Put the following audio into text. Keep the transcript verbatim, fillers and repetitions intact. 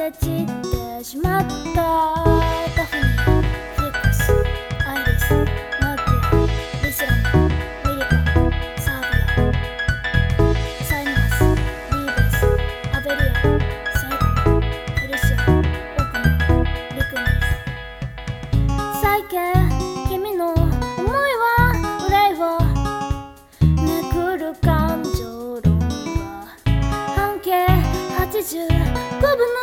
て散ってしまった。ダフニー、フィックス、アイリス、マッギア、リスラム、ミリカ、サービア、サイマス、リーベス、アベリア、サイガン、フェリシア、オクマン、リクネス。サイケ、君の想いは憂いをめくる感情論は半径はちじゅうごぶ